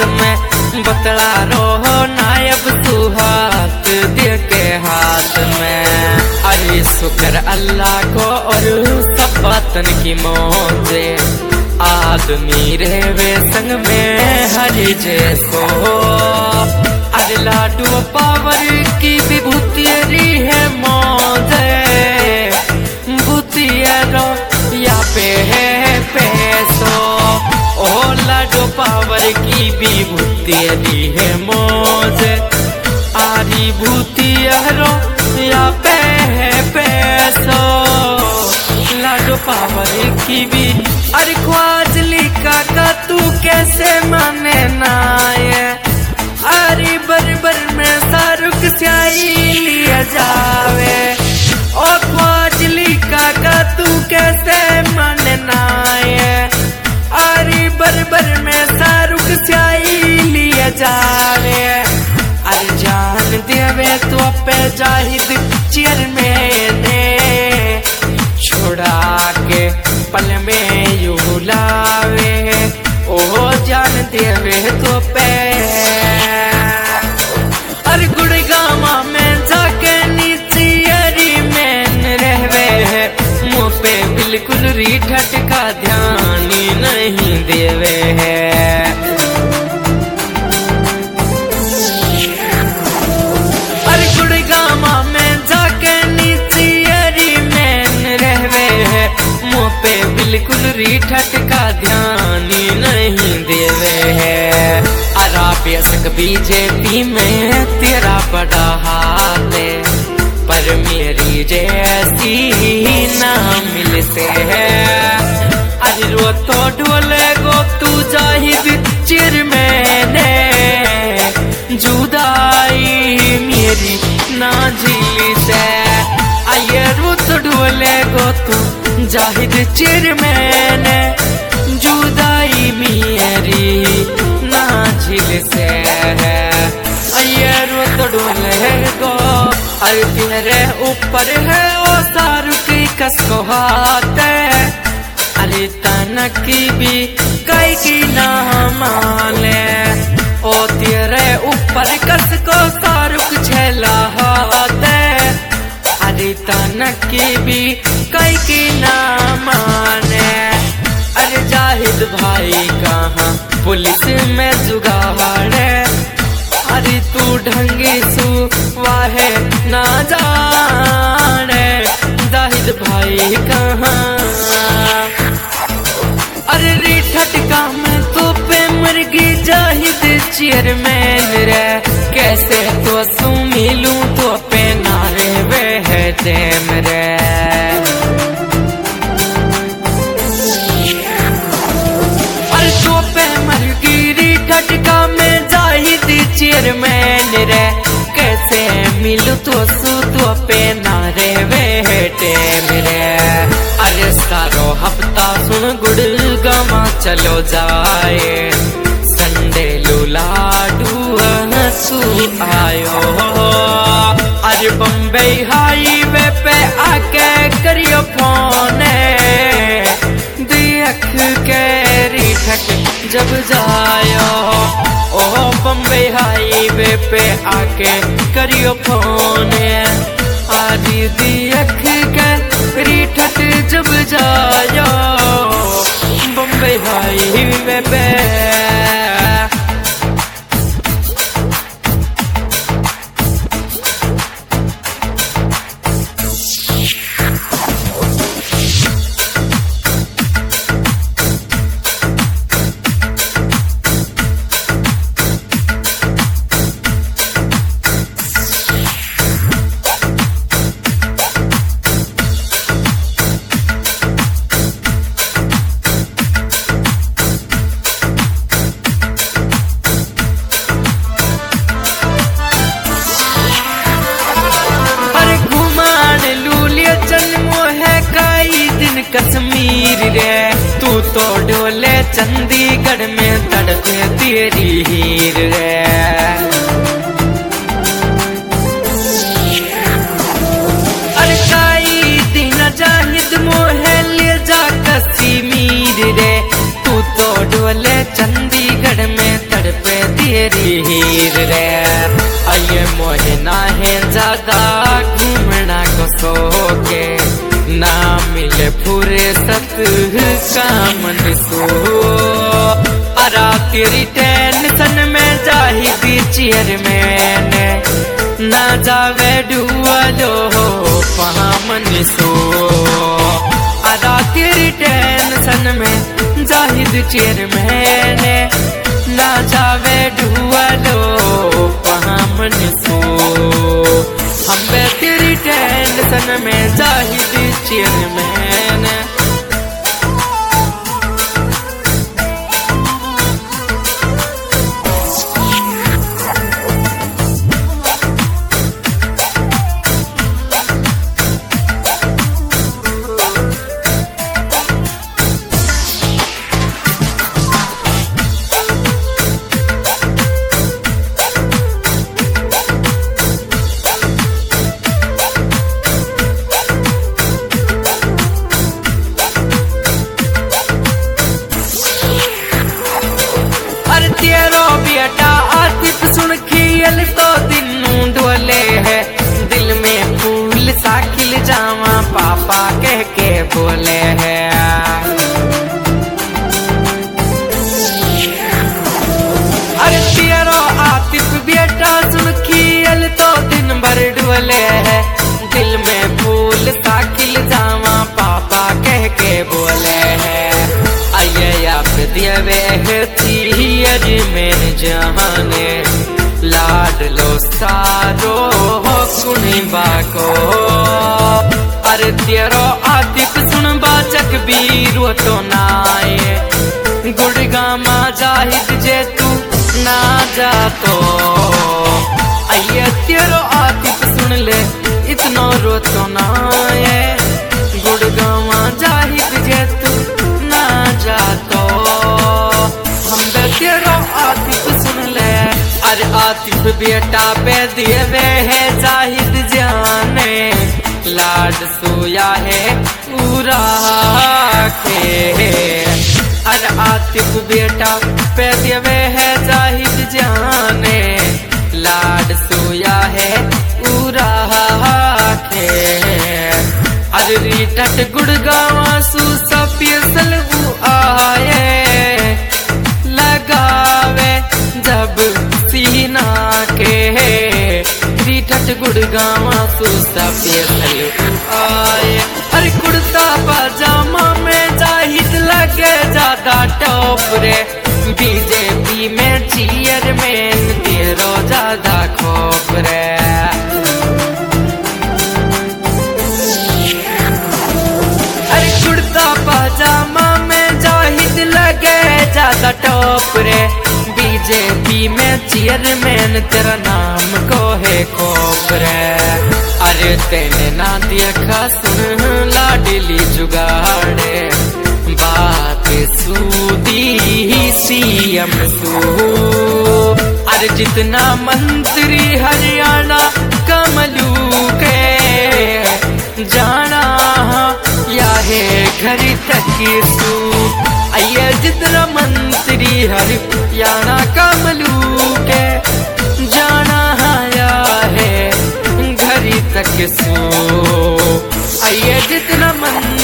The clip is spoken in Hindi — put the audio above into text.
में बतला रहो नायब सुहाग दे के हाथ में। अरे शुक्र अल्लाह को और सब वतन की मौजे, आदमी रहे संग में हरि जैसो। अरे लाडू पावर की विभूति है मौजे, भूतियरो या पे है पैसो। ओ लाडू पावर की विभूति है मौजे, आरी भूतियरो या पे है पैसो। लाडू पावर की भी अरे ख्वाजली का तू कैसे माने नाये। अरे बरबर में शाहरुख स्याही लिया जावे। ओ ख्वाजली का तू कैसे माने नाये। अरे बरबर में शाहरुख स्याही लिया जावे। अरे जान देवे तो पे जाहिद चेयरमैन छुड़ा के पल में यू लावे। ओ जान देवे तो पे अरे गुड़गामा में जाके नीचे अरी मैन रहवे है। मुँह पे बिल्कुल रीठट का ध्यान ही नहीं देवे है। अरे गुड़गामा में जाके नीचे अरी मैन रहवे है। मुँह पे बिल्कुल रीठट का ध्यान ही नहीं देवे है। अराबेसक बीजेपी में तेरा बड़ा हाथ है, पर मेरी जैसी ना मिल से है। अरे रो तो ढोले गो तू जाहिद चेयरमैन, जुदाई मेरी ना झील से। आये रो तो ढोले गो तू जाहिद चेयरमैन, जुदाई मेरी ना झील से है। आये रो तो ढोले गो अरे तेरे ऊपर है ओ शाहरुख कसको हाथ। अरे तनक भी कई की ना माले। ओ तेरे ऊपर कसको शाहरुख छेला हाथ। अरे तनक भी कई की ना माने। अरे जाहिद भाई कहाँ पुलिस में जुगाड़े। अरे तू ढंगी सु वाहे ना जाने। जाहिद भाई कहाँ अरे रीठट काम तो पे मुर्गी जाहिद चेयरमैन रे। कैसे तो सु मिलूं तो पे नारे वे है टेम रे। अरे तो पे मुर्गी रीठट काम जाहिद चेयरमैन रे। कैसे मिलूं तो सु तो पे नारे वे है टेम रे। अरे सारो हफ्ता सुन गुड़गामा चलो जाए। संडे लाडू हंसू आयो। अरे बम्बई हाईवे पे आके करियो फोन, देख के रीठट जब जायो। ओ बम्बई हाईवे पे आके करियो फोन। आदि देख के रीठट जब जायो बम्बई हाईवे पे। कश्मीर रे तू तो डोले चंडीगढ़ में तड़पे तेरी हीर रे। अरे काई दिन जाहिद मोहे ले जा कश्मीर रे। तू तो डोले चंडीगढ़ में तड़पे तेरी हीर रे। ये मोहना है ज्यादा घूमना को सोके, ना मिले फुर्सत कामन सो। अरा तेरी टेंशन में जाहिदी चेयरमैन, ना जावे डुअलो पामन सो। अरा तेरी टेंशन में जाहिद चेयरमैन, ना जावे डुअलो पामन सो। हम तेरी टेंशन में जाहिद चेयरमैन। तेरो बेटा आतिफ सुन खियल तो दिनू डोले है, दिल में फूल सा खिल जावा पापा कह के बोले है। अरे तेरो आतिफ बेटा सुन खियल तो दिन भर डोले है, दिल में फूल सा खिल जावा पापा कह के बोले है। आये आप दियवे है अजी मेरे जहाने, लाड लो सारो हो सुनी बाको। अरे तेरो आतिफ सुन बाचक बीरो तो नाये, गुड़गामा जाहिद जे तू ना जा तो। आये तेरो आतिफ सुन ले इतना रो तो नाये, गुड़गामा जाहिद जे तू ना जा तो। तेरो आतिफ सुन ले, अरे आतिफ बेटा पे दिए वे है जाहिद जाने, लाड सोया है पूरा के। अरे आतिफ बेटा पे दिए वे है जाहिद जाने, लाड सोया है पूरा के। अरे रीटट गुड़गावा सू सफियल आए, लगावे जब सीना के। रीठट गुड़गावा सूसा पेसल आए, अरे कुर्ता पजामा में जाहिद लगे ज्यादा टॉप रे, बीजेपी में चेयरमैन तेरो ज्यादा खौफ रे। अरे कुर्ता पजामा में जाहिद लगे ज्यादा टॉप रे, बीजेपी में चेयरमैन तेरा नाम को है खौफ रे। अरे तेने ना देखा सुन लाडली जुगाड़े, बात सूदी सीएम सू। अरे जितना मंत्री हरियाणा कमलू के जाना या है घर तक सू। आइए जितना मंत्री हरियाणा कमलू के जाना आया है घर तक सो। आइए जितना